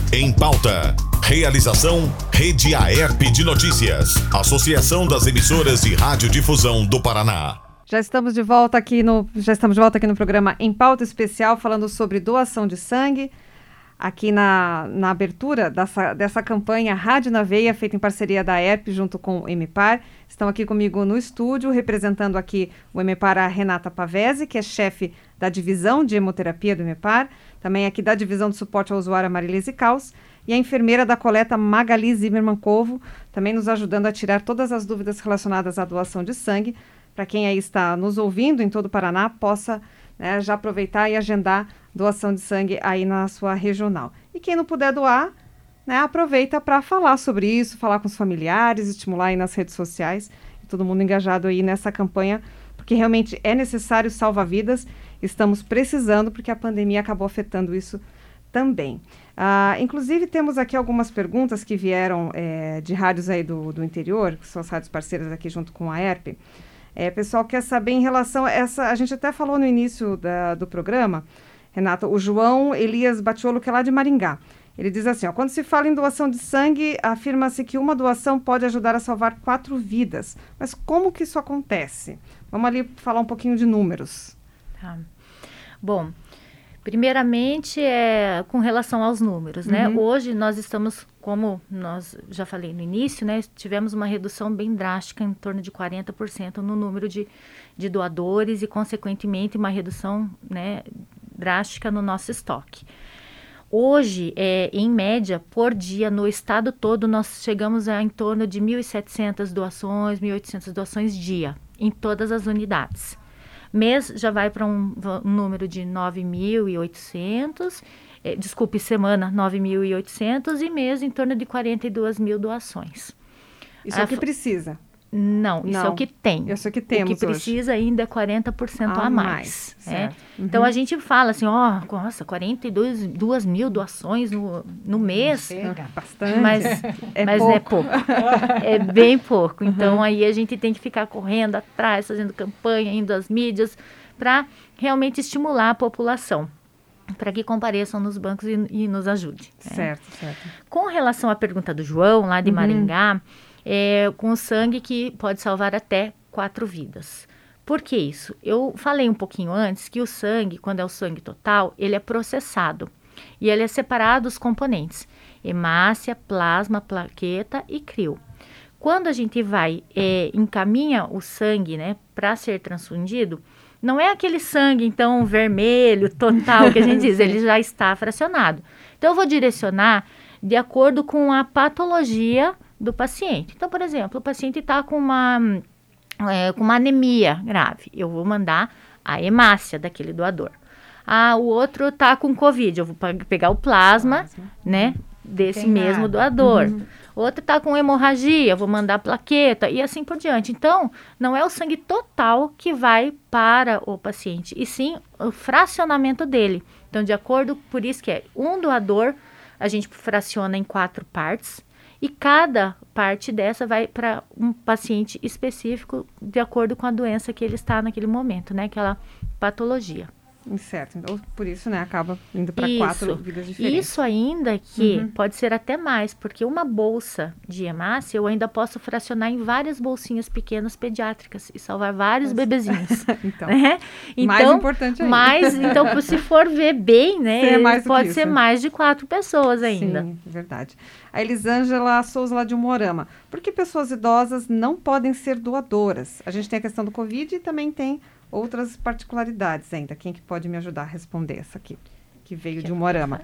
Em Pauta. Realização Rede Aerp de Notícias. Associação das Emissoras de Radiodifusão do Paraná. Já estamos de volta aqui no programa Em Pauta Especial, falando sobre doação de sangue. Aqui na abertura dessa campanha Rádio na Veia, feita em parceria da Aerp junto com o EMEPAR. Estão aqui comigo no estúdio, representando aqui o EMEPAR, a Renata Pavese, que é chefe da divisão de hemoterapia do EMEPAR, também aqui da divisão de suporte ao usuário, a Marilise Caus, e a enfermeira da coleta Magali Zimmermann Covo, também nos ajudando a tirar todas as dúvidas relacionadas à doação de sangue, para quem aí está nos ouvindo em todo o Paraná, possa já aproveitar e agendar doação de sangue aí na sua regional. E quem não puder doar, aproveita para falar sobre isso, falar com os familiares, estimular aí nas redes sociais, e todo mundo engajado aí nessa campanha, porque realmente é necessário salvar vidas, estamos precisando, porque a pandemia acabou afetando isso também. Inclusive, temos aqui algumas perguntas que vieram de rádios aí do interior, que são as rádios parceiras aqui junto com a Aerp. Pessoal quer saber em relação a essa... A gente até falou no início do programa, Renata, o João Elias Batiolo, que é lá de Maringá. Ele diz assim, quando se fala em doação de sangue, afirma-se que uma doação pode ajudar a salvar 4 vidas. Mas como que isso acontece? Vamos ali falar um pouquinho de números. Tá. Bom, primeiramente, com relação aos números, né? Hoje nós estamos, como nós já falei no início, né? Tivemos uma redução bem drástica, em torno de 40% no número de doadores e, consequentemente, uma redução, né, drástica no nosso estoque. Hoje, em média, por dia, no estado todo, nós chegamos a em torno de 1.700 doações, 1.800 doações dia, em todas as unidades. Mês já vai para um número de 9.800, semana 9.800 e mês em torno de 42.000 doações. Isso é o que precisa? Não, isso é o que tem. Isso é o que temos hoje. O que precisa ainda é 40% a mais. Então, a gente fala assim, nossa, 42.000 doações no mês. Bastante. Mas é pouco. É bem pouco. Então, aí a gente tem que ficar correndo atrás, fazendo campanha, indo às mídias, para realmente estimular a população, para que compareçam nos bancos e nos ajude. Certo. Com relação à pergunta do João, lá de Maringá, com o sangue que pode salvar até 4 vidas. Por que isso? Eu falei um pouquinho antes que o sangue, quando é o sangue total, ele é processado. E ele é separado dos componentes: hemácia, plasma, plaqueta e crio. Quando a gente encaminha o sangue, né, para ser transfundido, não é aquele sangue, então, vermelho, total, que a gente diz, ele já está fracionado. Então, eu vou direcionar de acordo com a patologia do paciente. Então, por exemplo, o paciente está com uma anemia grave, eu vou mandar a hemácia daquele doador. O outro está com Covid, eu vou pegar o plasma, né, desse mesmo doador. Outro está com hemorragia, eu vou mandar a plaqueta e assim por diante. Então, não é o sangue total que vai para o paciente, e sim o fracionamento dele. Então, por isso que um doador, a gente fraciona em 4 partes, e cada parte dessa vai para um paciente específico de acordo com a doença que ele está naquele momento, né? Aquela patologia. Certo. Então, por isso, né, acaba indo para 4 vidas diferentes. Isso ainda que pode ser até mais, porque uma bolsa de hemácia eu ainda posso fracionar em várias bolsinhas pequenas pediátricas e salvar vários bebezinhos. Então, né? Mais importante ainda. Então, se for ver bem, né, pode ser mais de 4 pessoas ainda. Sim, verdade. A Elisângela Souza, lá de Umuarama. Por que pessoas idosas não podem ser doadoras? A gente tem a questão do Covid e também tem outras particularidades ainda. Quem que pode me ajudar a responder essa aqui, que veio de Umuarama?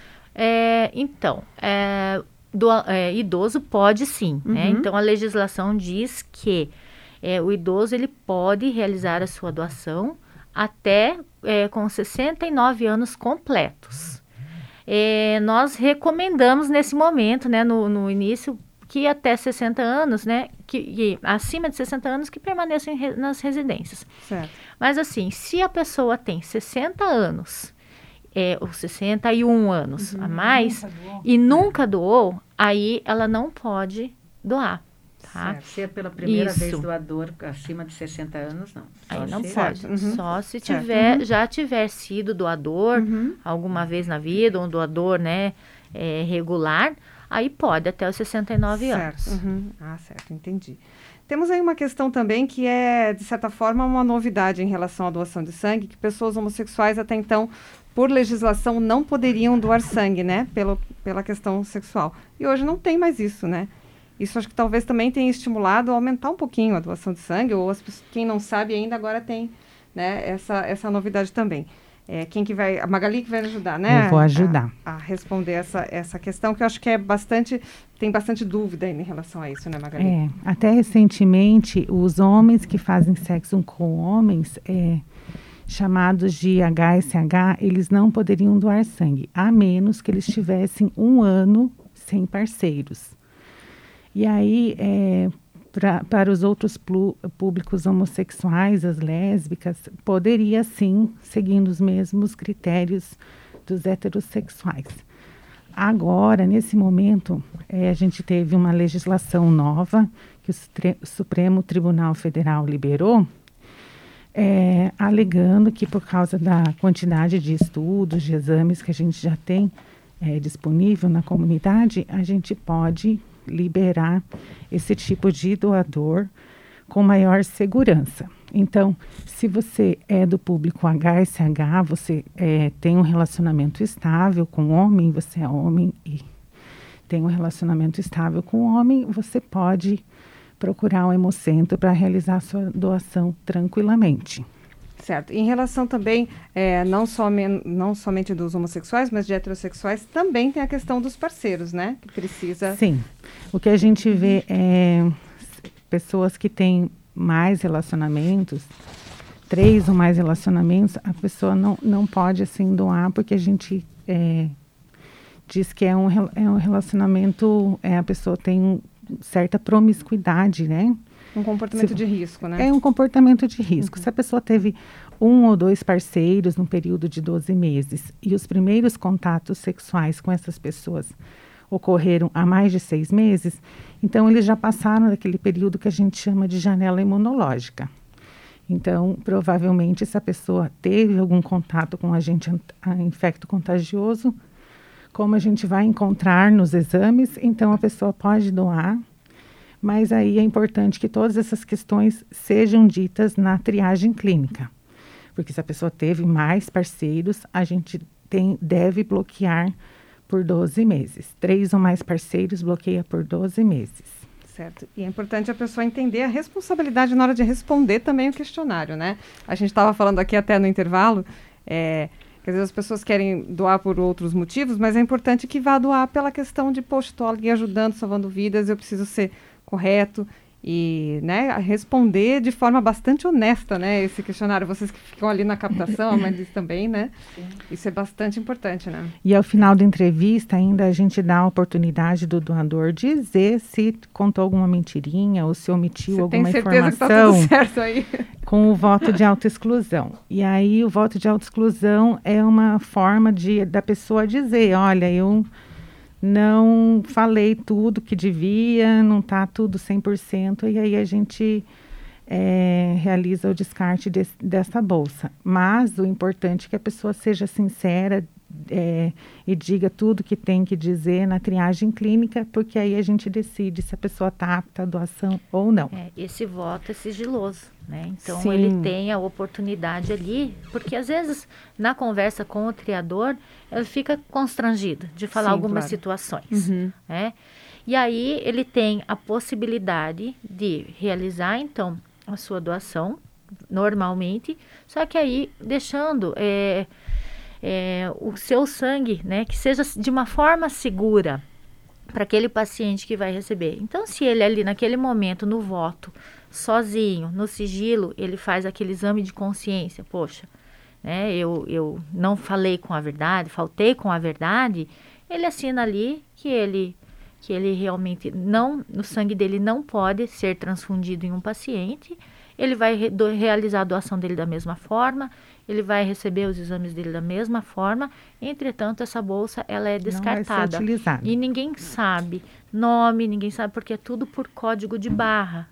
Idoso pode sim, né? Então, a legislação diz que o idoso ele pode realizar a sua doação até com 69 anos completos. Nós recomendamos nesse momento, né, no início, que até 60 anos, né, que acima de 60 anos, que permaneçam nas residências. Certo. Mas assim, se a pessoa tem 60 anos, ou 61 anos a mais, nunca doou, aí ela não pode doar. Tá? Se é pela primeira vez doador acima de 60 anos, não. Aí não pode. Só se já tiver sido doador alguma vez na vida, um doador, né, regular, aí pode até os 69 certo. anos. Certo, entendi. Temos aí uma questão também que é, de certa forma, uma novidade em relação à doação de sangue, que pessoas homossexuais até então, por legislação, não poderiam doar sangue, né? Pela questão sexual. E hoje não tem mais isso, né? Isso acho que talvez também tenha estimulado a aumentar um pouquinho a doação de sangue, ou quem não sabe ainda agora tem, né, essa novidade também. Quem que vai... A Magali que vai ajudar, né? Eu vou ajudar. A responder essa questão, que eu acho que tem bastante dúvida em relação a isso, né, Magali? Até recentemente, os homens que fazem sexo com homens, chamados de HSH, eles não poderiam doar sangue, a menos que eles tivessem 1 ano sem parceiros. E aí, para os outros públicos homossexuais, as lésbicas, poderia sim, seguindo os mesmos critérios dos heterossexuais. Agora, nesse momento, a gente teve uma legislação nova que o Supremo Tribunal Federal liberou, alegando que por causa da quantidade de estudos, de exames que a gente já tem disponível na comunidade, a gente pode liberar esse tipo de doador com maior segurança. Então, se você é do público HSH, você tem um relacionamento estável com homem, você é homem e tem um relacionamento estável com homem, você pode procurar o Hemocentro para realizar a sua doação tranquilamente. Certo. Em relação também, não somente dos homossexuais, mas de heterossexuais, também tem a questão dos parceiros, né? Que precisa... Sim. O que a gente vê é pessoas que têm mais relacionamentos, 3 ou mais relacionamentos, a pessoa não pode assim doar, porque a gente diz que é um relacionamento, a pessoa tem certa promiscuidade, né? Um comportamento de risco, né? É um comportamento de risco. Se a pessoa teve 1 ou 2 parceiros num período de 12 meses e os primeiros contatos sexuais com essas pessoas ocorreram há mais de 6 meses, então eles já passaram daquele período que a gente chama de janela imunológica. Então, provavelmente, essa pessoa teve algum contato com agente infecto-contagioso, como a gente vai encontrar nos exames, então a pessoa pode doar. Mas aí é importante que todas essas questões sejam ditas na triagem clínica. Porque se a pessoa teve mais parceiros, a gente deve bloquear por 12 meses. 3 ou mais parceiros bloqueia por 12 meses. Certo. E é importante a pessoa entender a responsabilidade na hora de responder também o questionário, né? A gente estava falando aqui até no intervalo, que às vezes as pessoas querem doar por outros motivos, mas é importante que vá doar pela questão de, poxa, estou ali ajudando, salvando vidas, eu preciso ser correto e, né, responder de forma bastante honesta, né, esse questionário. Vocês que ficam ali na captação, mas isso também, né? Sim. Isso é bastante importante, né? E ao final da entrevista ainda a gente dá a oportunidade do doador dizer se contou alguma mentirinha ou se omitiu alguma informação. Tem certeza que está tudo certo aí? Com o voto de autoexclusão. E aí o voto de autoexclusão é uma forma da pessoa dizer, olha, eu não falei tudo que devia, não está tudo 100%, e aí a gente realiza o descarte dessa bolsa. Mas o importante é que a pessoa seja sincera e diga tudo que tem que dizer na triagem clínica, porque aí a gente decide se a pessoa está apta à doação ou não. Esse voto é sigiloso, né? Então, Sim. Ele tem a oportunidade ali, porque às vezes, na conversa com o triador, ele fica constrangido de falar Sim, algumas claro. situações, né? E aí, ele tem a possibilidade de realizar, então, a sua doação, normalmente, só que aí, deixando o seu sangue, né, que seja de uma forma segura para aquele paciente que vai receber. Então, se ele ali naquele momento, no voto, sozinho, no sigilo, ele faz aquele exame de consciência, poxa, né, eu não falei com a verdade, faltei com a verdade, ele assina ali que ele realmente o sangue dele não pode ser transfundido em um paciente, ele vai realizar a doação dele da mesma forma, ele vai receber os exames dele da mesma forma, entretanto, essa bolsa, ela é descartada. Não vai ser utilizada. E ninguém sabe nome, ninguém sabe, porque é tudo por código de barra aí,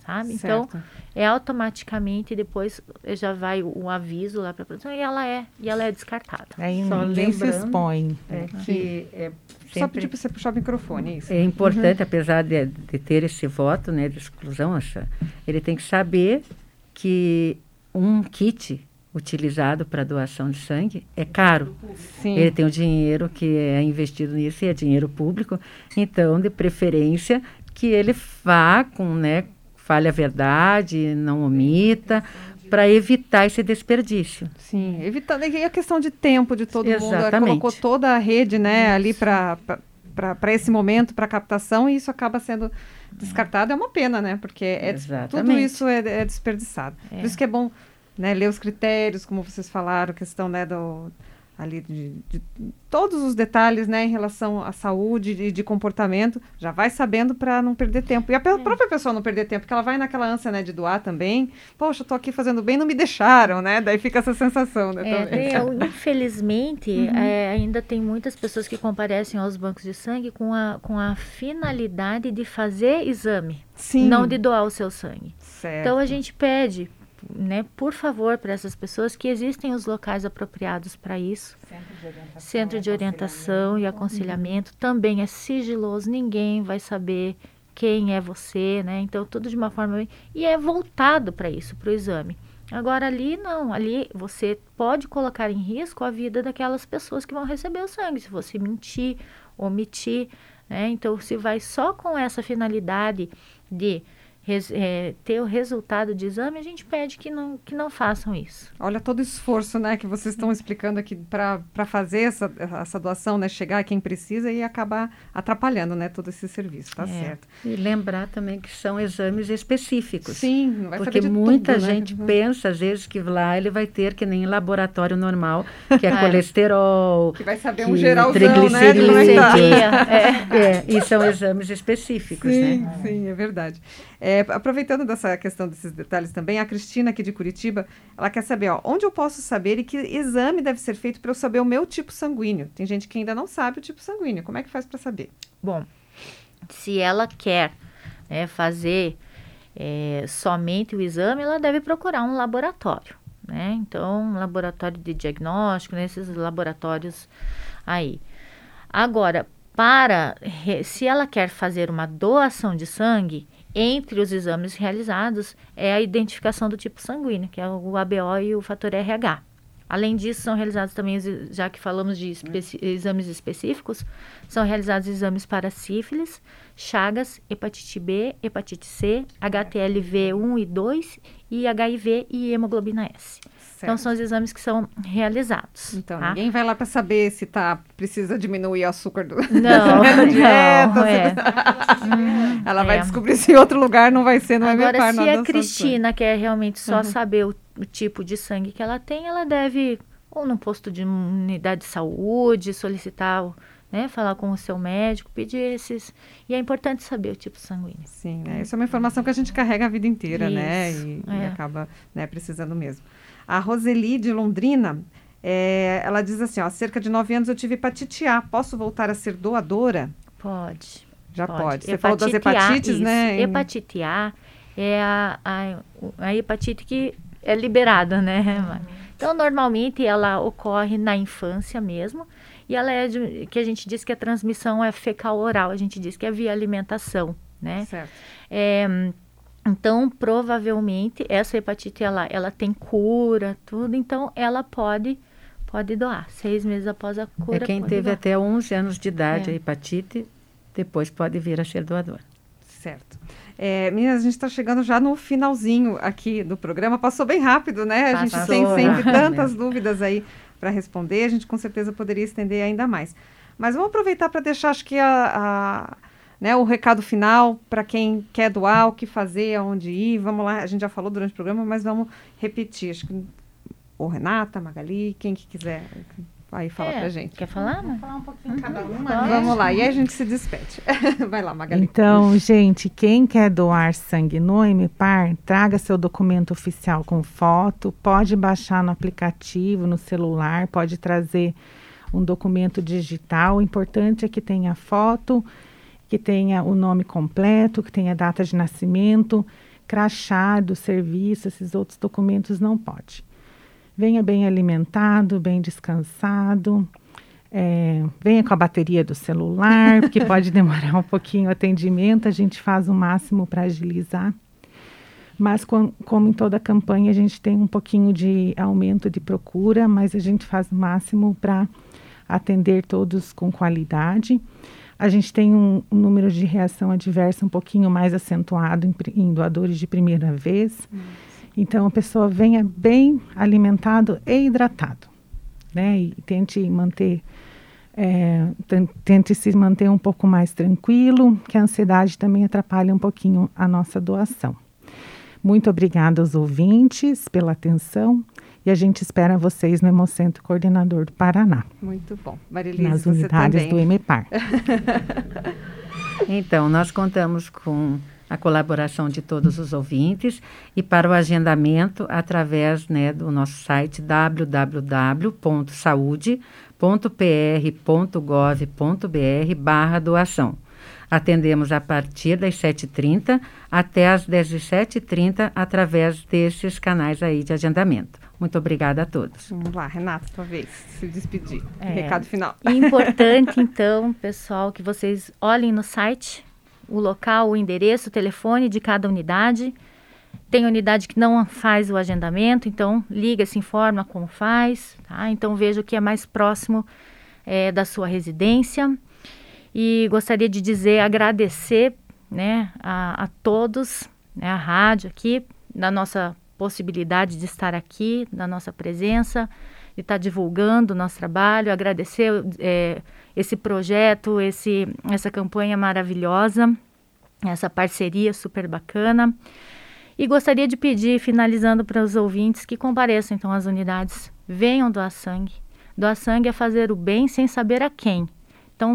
sabe? Certo. Então, automaticamente, depois já vai o aviso lá para a produção e ela é descartada. Aí Só ninguém se lembrando, expõe. que Só sempre pedir para você puxar o microfone, isso. é importante, apesar de ter esse voto, né, de exclusão, ele tem que saber que um kit utilizado para doação de sangue é caro. Sim. Ele tem o dinheiro que é investido nisso e é dinheiro público, então, de preferência, que ele vá fale a verdade, não omita, para evitar esse desperdício. Sim, evitando. E a questão de tempo de todo mundo. Exatamente. Colocou toda a rede, né, ali para esse momento, para captação, e isso acaba sendo descartado. É uma pena, né? Porque tudo Exatamente. isso é desperdiçado. Por isso que é bom, né, ler os critérios, como vocês falaram, questão, né, ali de todos os detalhes, né, em relação à saúde e de comportamento, já vai sabendo para não perder tempo. E a própria pessoa não perder tempo, porque ela vai naquela ânsia, né, de doar também. Poxa, eu tô aqui fazendo bem, não me deixaram, né? Daí fica essa sensação, né? também. Infelizmente, ainda tem muitas pessoas que comparecem aos bancos de sangue com a finalidade de fazer exame, Sim. não de doar o seu sangue. Certo. Então, a gente pede, né, por favor, para essas pessoas que existem os locais apropriados para isso. Centro de orientação e aconselhamento também é sigiloso, ninguém vai saber quem é você, né? Então, tudo de uma forma... E é voltado para isso, para o exame. Agora, ali não. Ali você pode colocar em risco a vida daquelas pessoas que vão receber o sangue. Se você mentir, omitir, né? Então, se vai só com essa finalidade de ter o resultado de exame, a gente pede que não façam isso. Olha todo o esforço, né, que vocês estão explicando aqui para fazer essa doação, né, chegar a quem precisa e acabar atrapalhando, né, todo esse serviço, tá certo. E lembrar também que são exames específicos. Sim, não vai porque saber de muita tudo, gente né? pensa, às vezes, que lá ele vai ter que nem laboratório normal, que é colesterol, Que vai saber que um geralzão, né, de como é que tá. E são exames específicos, Sim, né? sim, é verdade. Aproveitando dessa questão desses detalhes também, a Cristina aqui de Curitiba, ela quer saber, onde eu posso saber e que exame deve ser feito para eu saber o meu tipo sanguíneo? Tem gente que ainda não sabe o tipo sanguíneo, como é que faz para saber? Bom, se ela quer fazer somente o exame, ela deve procurar um laboratório, né? Então, um laboratório de diagnóstico, nesses laboratórios aí. Agora, se ela quer fazer uma doação de sangue, entre os exames realizados é a identificação do tipo sanguíneo, que é o ABO e o fator RH. Além disso, são realizados também, já que falamos de exames específicos, são realizados exames para sífilis, chagas, hepatite B, hepatite C, HTLV 1 e 2 e HIV e hemoglobina S. Certo. Então, são os exames que são realizados. Então, tá? ninguém vai lá para saber se precisa diminuir o açúcar da dieta. Ela vai descobrir se em outro lugar não vai ser, não Agora, vai me par se a Cristina quer realmente só saber o tipo de sangue que ela tem, ela deve, ou no posto de unidade de saúde, solicitar, né, falar com o seu médico, pedir esses. E é importante saber o tipo sanguíneo. Sim, né? Isso é uma informação que a gente carrega a vida inteira, né? Isso, E acaba, né, precisando mesmo. A Roseli de Londrina, ela diz assim, há cerca de 9 anos eu tive hepatite A. Posso voltar a ser doadora? Pode. Já pode. Você falou das hepatites, né? Hepatite A é a hepatite que é liberada, né? Então, normalmente, ela ocorre na infância mesmo. E ela que a gente diz que a transmissão é fecal-oral. A gente diz que é via alimentação, né? Certo. Então, provavelmente, essa hepatite, ela tem cura, tudo. Então, ela pode doar. 6 meses após a cura, quem teve doar. até 11 anos de idade a hepatite, depois pode vir a ser doador. Certo. Meninas, a gente está chegando já no finalzinho aqui do programa. Passou bem rápido, né? A gente tem sempre tantas dúvidas aí para responder. A gente com certeza poderia estender ainda mais. Mas vamos aproveitar para deixar, acho que né, o recado final para quem quer doar, o que fazer, aonde ir. Vamos lá, a gente já falou durante o programa, mas vamos repetir. Acho que ou Renata, Magali, quem que quiser aí fala pra gente. Quer falar? Vamos falar um pouquinho cada uma. Vamos lá, e aí a gente se despede. Vai lá, Magali. Então, gente, quem quer doar sangue no MPAR, traga seu documento oficial com foto, pode baixar no aplicativo, no celular, pode trazer um documento digital. O importante é que tenha foto, que tenha o nome completo, que tenha data de nascimento, crachá do serviço, esses outros documentos não pode. Venha bem alimentado, bem descansado, venha com a bateria do celular, porque pode demorar um pouquinho o atendimento, a gente faz o máximo para agilizar. Mas como em toda campanha a gente tem um pouquinho de aumento de procura, mas a gente faz o máximo para atender todos com qualidade. A gente tem um número de reação adversa um pouquinho mais acentuado em doadores de primeira vez. Então, a pessoa venha bem alimentado e hidratado, né? E tente se manter um pouco mais tranquilo, que a ansiedade também atrapalha um pouquinho a nossa doação. Muito obrigada aos ouvintes pela atenção e a gente espera vocês no Hemocentro Coordenador do Paraná. Muito bom. Marilise, nas unidades do EMEPAR. Então, nós contamos com a colaboração de todos os ouvintes e para o agendamento através, né, do nosso site www.saude.pr.gov.br/doação. Atendemos a partir das 7h30 até as 17h30 através desses canais aí de agendamento. Muito obrigada a todos. Vamos lá, Renata, sua vez, se despedir. Recado final. Importante, então, pessoal, que vocês olhem no site o local, o endereço, o telefone de cada unidade. Tem unidade que não faz o agendamento, então liga, se informa como faz, tá? Então veja o que é mais próximo da sua residência. E gostaria de agradecer, né, a todos, né, a rádio aqui, da nossa possibilidade de estar aqui, da nossa presença, de estar divulgando o nosso trabalho, agradecer esse projeto, essa campanha maravilhosa, essa parceria super bacana. E gostaria de pedir, finalizando para os ouvintes, que compareçam então às unidades, venham doar sangue. Doar sangue é fazer o bem sem saber a quem. Então,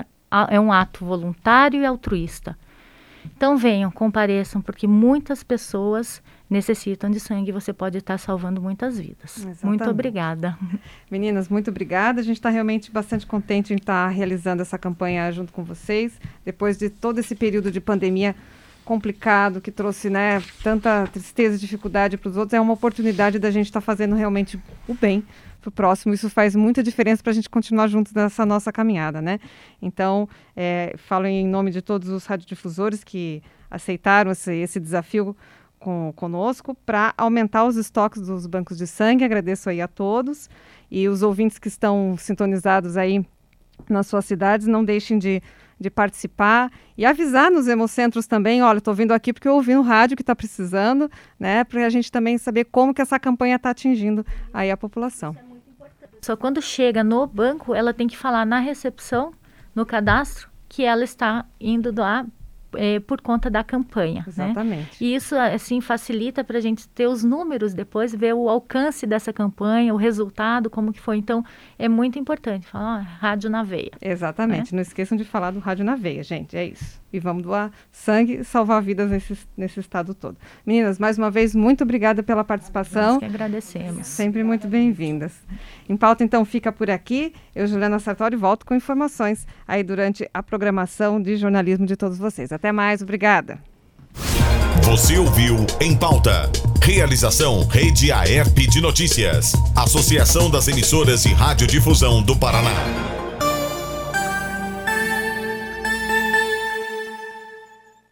é um ato voluntário e altruísta. Então venham, compareçam, porque muitas pessoas necessitam de sangue e você pode estar salvando muitas vidas. Exatamente. Muito obrigada. Meninas, muito obrigada. A gente está realmente bastante contente em estar realizando essa campanha junto com vocês, depois de todo esse período de pandemia complicado, que trouxe, né, tanta tristeza e dificuldade para os outros. É uma oportunidade da gente estar fazendo realmente o bem para o próximo. Isso faz muita diferença para a gente continuar juntos nessa nossa caminhada, né? Então, falo em nome de todos os radiodifusores que aceitaram esse desafio conosco para aumentar os estoques dos bancos de sangue. Agradeço aí a todos e os ouvintes que estão sintonizados aí nas suas cidades, não deixem de participar e avisar nos hemocentros também. Olha, estou vindo aqui porque eu ouvi no rádio que está precisando, né? Para a gente também saber como que essa campanha está atingindo aí a população. Só quando chega no banco, ela tem que falar na recepção, no cadastro, que ela está indo doar por conta da campanha. Exatamente. Né? E isso, assim, facilita para a gente ter os números depois, ver o alcance dessa campanha, o resultado, como que foi. Então, é muito importante falar, rádio na veia. Exatamente. Não esqueçam de falar do rádio na veia, gente. É isso. E vamos doar sangue e salvar vidas nesse estado todo. Meninas, mais uma vez, muito obrigada pela participação. Nós que agradecemos. Sempre muito bem-vindas. Em Pauta, então, fica por aqui. Eu, Juliana Sartori, volto com informações aí durante a programação de jornalismo de todos vocês. Até mais, obrigada. Você ouviu Em Pauta. Realização Rede AERP de Notícias. Associação das Emissoras de Radiodifusão do Paraná.